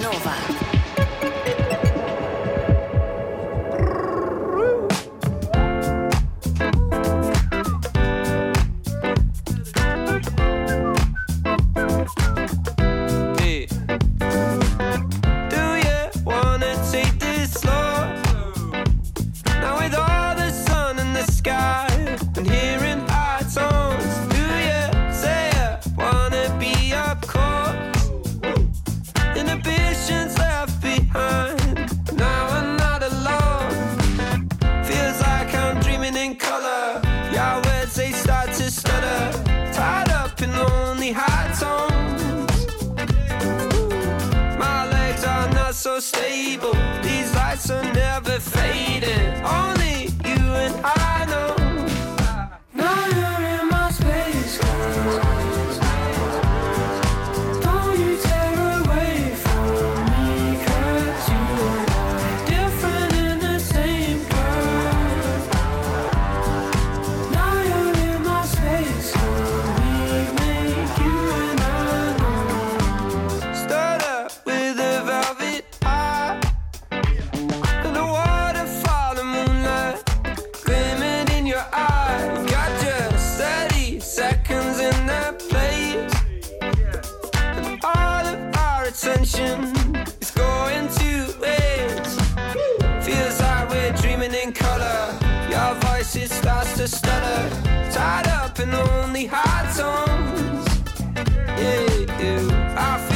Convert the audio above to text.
Nova. So stable, these lights are never fading. Only you and I know. Now you're in my space. Don't you tear away from me, 'cause you and I different in the same world. Now you're in my space. We make you and I know. Start up with a velvet is going to waste. Feels like we're dreaming in color. Your voice, it starts to stutter. Tied up in only high tones. Yeah, I feel